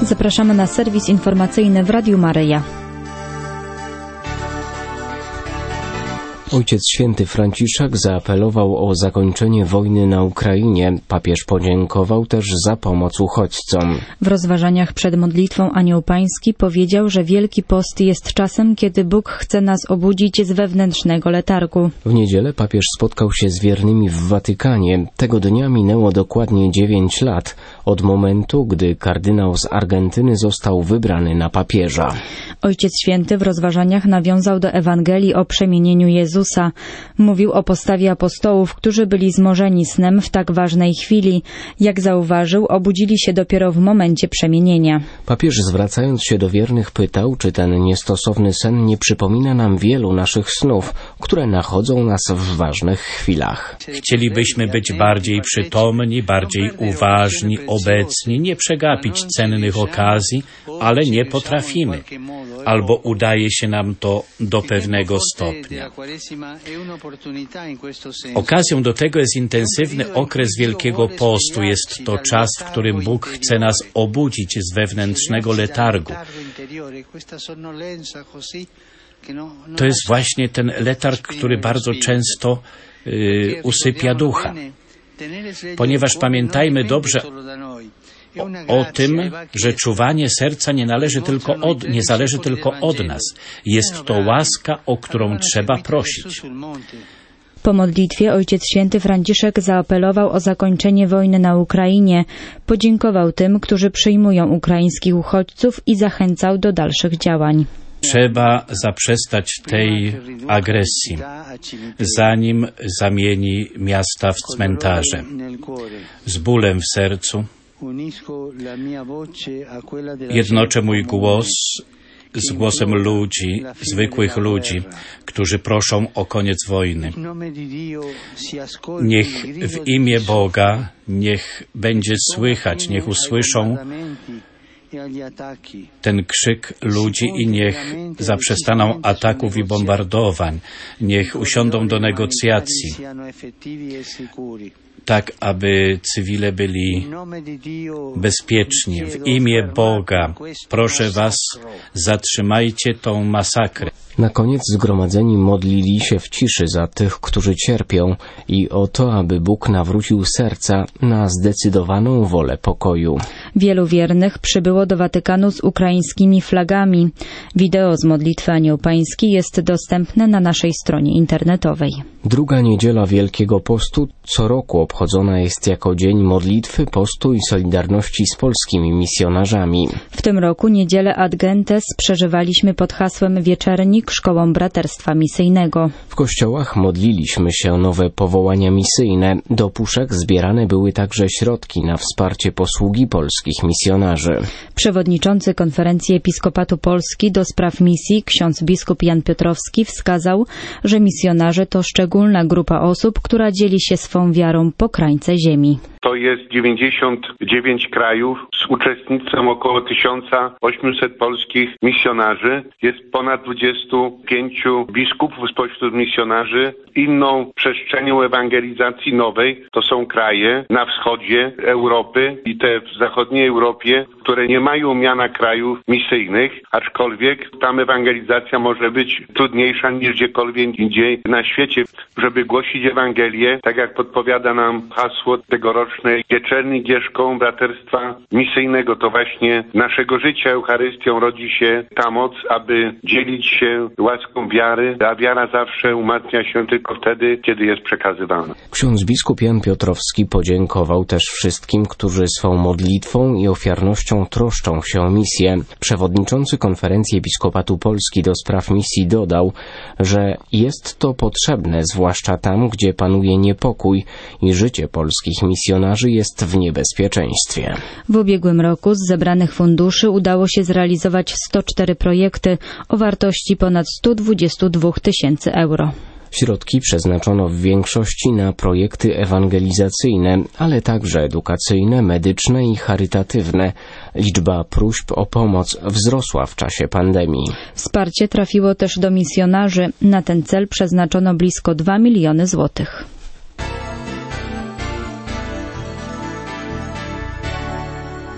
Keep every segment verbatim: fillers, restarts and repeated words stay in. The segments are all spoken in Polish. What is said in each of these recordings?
Zapraszamy na serwis informacyjny w Radiu Maryja. Ojciec Święty Franciszek zaapelował o zakończenie wojny na Ukrainie. Papież podziękował też za pomoc uchodźcom. W rozważaniach przed modlitwą Anioł Pański powiedział, że Wielki Post jest czasem, kiedy Bóg chce nas obudzić z wewnętrznego letargu. W niedzielę papież spotkał się z wiernymi w Watykanie. Tego dnia minęło dokładnie dziewięć lat od momentu, gdy kardynał z Argentyny został wybrany na papieża. Ojciec Święty w rozważaniach nawiązał do Ewangelii o przemienieniu Jezusa. Mówił o postawie apostołów, którzy byli zmorzeni snem w tak ważnej chwili. Jak zauważył, obudzili się dopiero w momencie przemienienia. Papież, zwracając się do wiernych, pytał, czy ten niestosowny sen nie przypomina nam wielu naszych snów, które nachodzą nas w ważnych chwilach. Chcielibyśmy być bardziej przytomni, bardziej uważni, obecni, nie przegapić cennych okazji, ale nie potrafimy. Albo udaje się nam to do pewnego stopnia. Okazją do tego jest intensywny okres Wielkiego Postu. Jest to czas, w którym Bóg chce nas obudzić z wewnętrznego letargu. To jest właśnie ten letarg, który bardzo często y, usypia ducha. Ponieważ pamiętajmy dobrze O, o tym, że czuwanie serca nie należy tylko od, nie zależy tylko od nas. Jest to łaska, o którą trzeba prosić. Po modlitwie Ojciec Święty Franciszek zaapelował o zakończenie wojny na Ukrainie, podziękował tym, którzy przyjmują ukraińskich uchodźców i zachęcał do dalszych działań. Trzeba zaprzestać tej agresji, zanim zamieni miasta w cmentarze. Z bólem w sercu jednoczę mój głos z głosem ludzi, zwykłych ludzi, którzy proszą o koniec wojny. Niech w imię Boga, niech będzie słychać, niech usłyszą ten krzyk ludzi i niech zaprzestaną ataków i bombardowań, niech usiądą do negocjacji, tak aby cywile byli bezpieczni. W imię Boga proszę was, zatrzymajcie tą masakrę. Na koniec zgromadzeni modlili się w ciszy za tych, którzy cierpią i o to, aby Bóg nawrócił serca na zdecydowaną wolę pokoju. Wielu wiernych przybyło do Watykanu z ukraińskimi flagami. Wideo z modlitwy Anioł Pański jest dostępne na naszej stronie internetowej. Druga niedziela Wielkiego Postu co roku obchodzona jest jako dzień modlitwy, postu i solidarności z polskimi misjonarzami. W tym roku niedzielę Ad Gentes przeżywaliśmy pod hasłem Wieczernik Szkołą Braterstwa Misyjnego. W kościołach modliliśmy się o nowe powołania misyjne. Do puszek zbierane były także środki na wsparcie posługi polskich misjonarzy. Przewodniczący Konferencji Episkopatu Polski do spraw misji, ksiądz biskup Jan Piotrowski, wskazał, że misjonarze to szczególna grupa osób, która dzieli się swą wiarą po krańce ziemi. To jest dziewięćdziesiąt dziewięć krajów z uczestnictwem około tysiąc osiemset polskich misjonarzy. Jest ponad dwudziestu pięciu biskupów spośród misjonarzy. Inną przestrzenią ewangelizacji nowej to są kraje na wschodzie Europy i te w zachodniej Europie, które nie mają miana krajów misyjnych, aczkolwiek tam ewangelizacja może być trudniejsza niż gdziekolwiek indziej na świecie. Żeby głosić Ewangelię, tak jak podpowiada nam hasło tegorocznej Wieczernik jest Szkołą Braterstwa Misyjnego, to właśnie naszego życia Eucharystią rodzi się ta moc, aby dzielić się łaską wiary, a wiara zawsze umacnia się tylko wtedy, kiedy jest przekazywana. Ksiądz biskup Jan Piotrowski podziękował też wszystkim, którzy swą modlitwą i ofiarnością troszczą się o misję. Przewodniczący Konferencji Episkopatu Polski do spraw misji dodał, że jest to potrzebne, zwłaszcza tam, gdzie panuje niepokój i życie polskich misjonarzy jest w niebezpieczeństwie. W ubiegłym roku z zebranych funduszy udało się zrealizować sto cztery projekty o wartości ponad sto dwadzieścia dwa tysięcy euro. Środki przeznaczono w większości na projekty ewangelizacyjne, ale także edukacyjne, medyczne i charytatywne. Liczba próśb o pomoc wzrosła w czasie pandemii. Wsparcie trafiło też do misjonarzy. Na ten cel przeznaczono blisko dwa miliony złotych.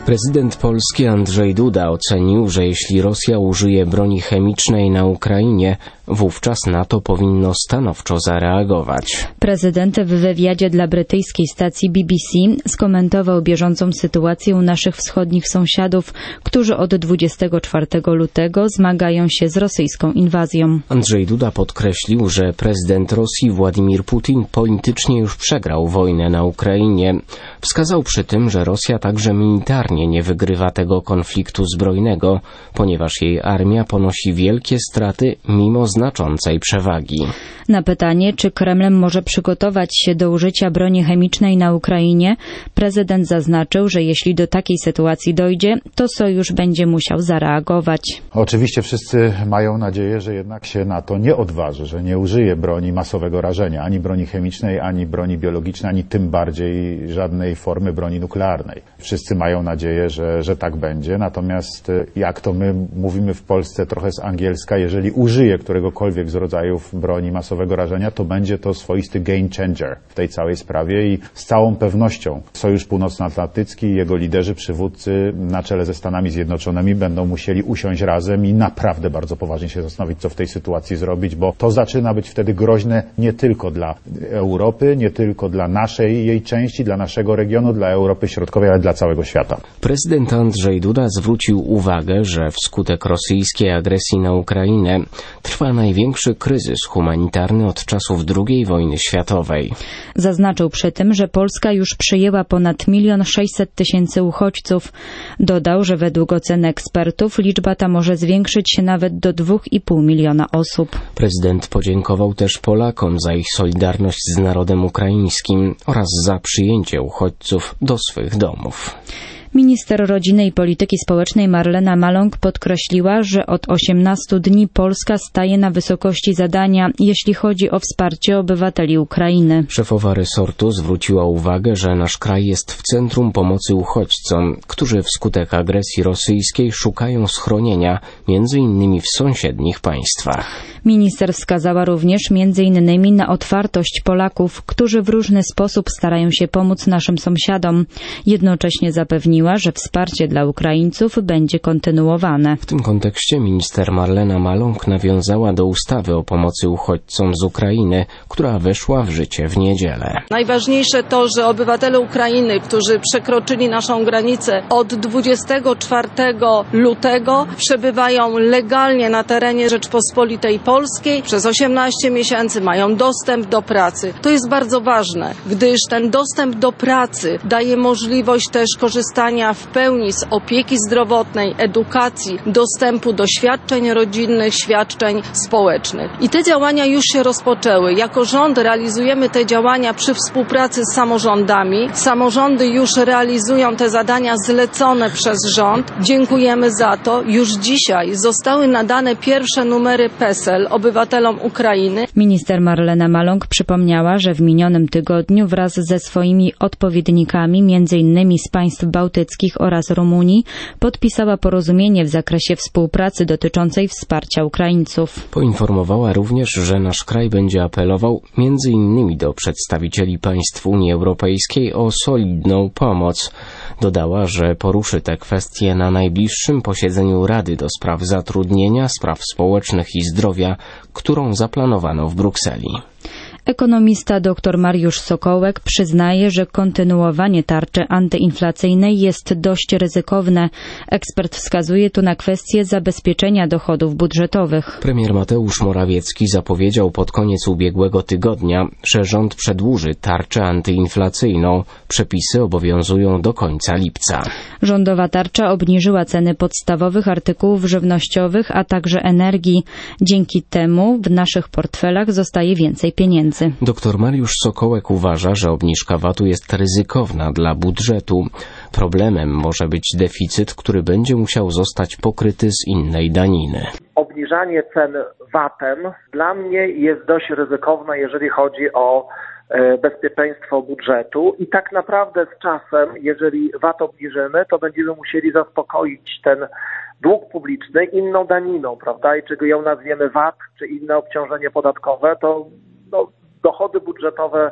Prezydent Polski Andrzej Duda ocenił, że jeśli Rosja użyje broni chemicznej na Ukrainie, wówczas NATO powinno stanowczo zareagować. Prezydent w wywiadzie dla brytyjskiej stacji B B C skomentował bieżącą sytuację naszych wschodnich sąsiadów, którzy od dwudziestego czwartego lutego zmagają się z rosyjską inwazją. Andrzej Duda podkreślił, że prezydent Rosji Władimir Putin politycznie już przegrał wojnę na Ukrainie. Wskazał przy tym, że Rosja także militarnie nie wygrywa tego konfliktu zbrojnego, ponieważ jej armia ponosi wielkie straty mimo znaczącej przewagi. Na pytanie, czy Kreml może przygotować się do użycia broni chemicznej na Ukrainie, prezydent zaznaczył, że jeśli do takiej sytuacji dojdzie, to sojusz będzie musiał zareagować. Oczywiście wszyscy mają nadzieję, że jednak się na to nie odważy, że nie użyje broni masowego rażenia, ani broni chemicznej, ani broni biologicznej, ani tym bardziej żadnej formy broni nuklearnej. Wszyscy mają nadzieję, że, że tak będzie, natomiast jak to my mówimy w Polsce trochę z angielska, jeżeli użyje któregokolwiek z rodzajów broni masowego rażenia, to będzie to swoisty game changer w tej całej sprawie i z całą pewnością Sojusz Północnoatlantycki i jego liderzy, przywódcy na czele ze Stanami Zjednoczonymi będą musieli usiąść razem i naprawdę bardzo poważnie się zastanowić, co w tej sytuacji zrobić, bo to zaczyna być wtedy groźne nie tylko dla Europy, nie tylko dla naszej jej części, dla naszego regionu, dla Europy Środkowej, ale dla całego świata. Prezydent Andrzej Duda zwrócił uwagę, że wskutek rosyjskiej agresji na Ukrainę trwa największy kryzys humanitarny od czasów drugiej wojny światowej. Zaznaczył przy tym, że Polska już przyjęła ponad milion sześćset tysięcy uchodźców. Dodał, że według ocen ekspertów liczba ta może zwiększyć się nawet do dwóch i pół miliona osób. Prezydent podziękował też Polakom za ich solidarność z narodem ukraińskim oraz za przyjęcie uchodźców do swych domów. Minister Rodziny i Polityki Społecznej Marlena Maląg podkreśliła, że od osiemnastu dni Polska staje na wysokości zadania, jeśli chodzi o wsparcie obywateli Ukrainy. Szefowa resortu zwróciła uwagę, że nasz kraj jest w centrum pomocy uchodźcom, którzy wskutek agresji rosyjskiej szukają schronienia, między innymi w sąsiednich państwach. Minister wskazała również między innymi na otwartość Polaków, którzy w różny sposób starają się pomóc naszym sąsiadom. Jednocześnie zapewniła, że wsparcie dla Ukraińców będzie kontynuowane. W tym kontekście minister Marlena Maląg nawiązała do ustawy o pomocy uchodźcom z Ukrainy, która weszła w życie w niedzielę. Najważniejsze to, że obywatele Ukrainy, którzy przekroczyli naszą granicę od dwudziestego czwartego lutego, przebywają legalnie na terenie Rzeczpospolitej Polskiej przez osiemnaście miesięcy, mają dostęp do pracy. To jest bardzo ważne, gdyż ten dostęp do pracy daje możliwość też korzystania w pełni z opieki zdrowotnej, edukacji, dostępu do świadczeń rodzinnych, świadczeń społecznych. I te działania już się rozpoczęły. Jako rząd realizujemy te działania przy współpracy z samorządami. Samorządy już realizują te zadania zlecone przez rząd. Dziękujemy za to. Już dzisiaj zostały nadane pierwsze numery PESEL obywatelom Ukrainy. Minister Marlena Maląg przypomniała, że w minionym tygodniu wraz ze swoimi odpowiednikami, między innymi z państw bałtyckich oraz Rumunii, podpisała porozumienie w zakresie współpracy dotyczącej wsparcia Ukraińców. Poinformowała również, że nasz kraj będzie apelował między innymi do przedstawicieli państw Unii Europejskiej o solidną pomoc. Dodała, że poruszy te kwestie na najbliższym posiedzeniu Rady do spraw zatrudnienia, spraw społecznych i zdrowia, którą zaplanowano w Brukseli. Ekonomista dr Mariusz Sokołek przyznaje, że kontynuowanie tarczy antyinflacyjnej jest dość ryzykowne. Ekspert wskazuje tu na kwestię zabezpieczenia dochodów budżetowych. Premier Mateusz Morawiecki zapowiedział pod koniec ubiegłego tygodnia, że rząd przedłuży tarczę antyinflacyjną. Przepisy obowiązują do końca lipca. Rządowa tarcza obniżyła ceny podstawowych artykułów żywnościowych, a także energii. Dzięki temu w naszych portfelach zostaje więcej pieniędzy. Dr Mariusz Sokołek uważa, że obniżka V A T-u jest ryzykowna dla budżetu. Problemem może być deficyt, który będzie musiał zostać pokryty z innej daniny. Obniżanie cen V A T-em dla mnie jest dość ryzykowne, jeżeli chodzi o bezpieczeństwo budżetu i tak naprawdę z czasem, jeżeli V A T obniżymy, to będziemy musieli zaspokoić ten dług publiczny inną daniną, prawda? I czy ją nazwiemy V A T, czy inne obciążenie podatkowe, to no, dochody budżetowe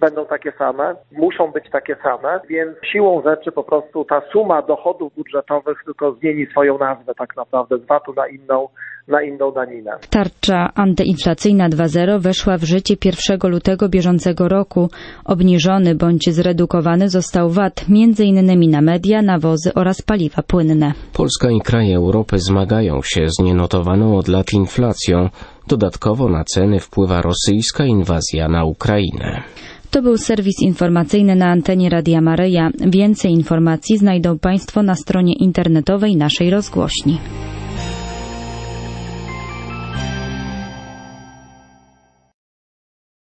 będą takie same, muszą być takie same, więc siłą rzeczy po prostu ta suma dochodów budżetowych tylko zmieni swoją nazwę tak naprawdę z vatu na inną, na inną daninę. Tarcza antyinflacyjna dwa zero weszła w życie pierwszego lutego bieżącego roku. Obniżony bądź zredukowany został V A T między innymi na media, nawozy oraz paliwa płynne. Polska i kraje Europy zmagają się z nienotowaną od lat inflacją. Dodatkowo na ceny wpływa rosyjska inwazja na Ukrainę. To był serwis informacyjny na antenie Radia Maryja. Więcej informacji znajdą Państwo na stronie internetowej naszej rozgłośni.